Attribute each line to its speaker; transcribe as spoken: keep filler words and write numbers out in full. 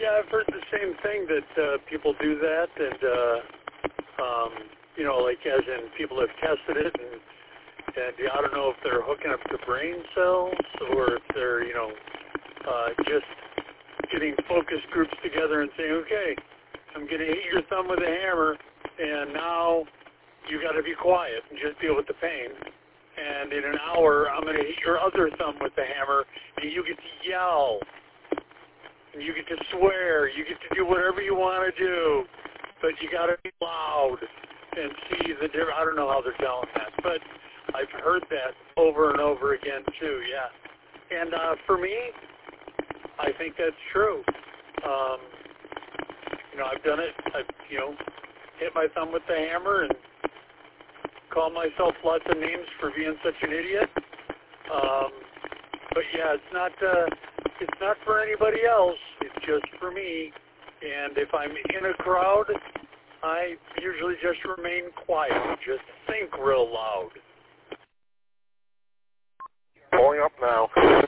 Speaker 1: Yeah, I've heard the same thing, that uh, people do that, and, uh, um, you know, like as in people have tested it, and, and I don't know if they're hooking up to brain cells or if they're, you know, uh, just getting focus groups together and saying, okay, I'm going to hit your thumb with a hammer, and now you got to be quiet and just deal with the pain. And in an hour, I'm going to hit your other thumb with the hammer, and you get to yell. And you get to swear. You get to do whatever you want to do. But you got to be loud and see the difference. I don't know how they're telling that, but I've heard that over and over again, too, yeah. And uh, for me, I think that's true. Um, you know, I've done it. I've, you know, hit my thumb with the hammer and call myself lots of names for being such an idiot. Um, but yeah, it's not uh, it's not for anybody else. It's just for me. And if I'm in a crowd, I usually just remain quiet. Just think real loud.
Speaker 2: Pulling up now.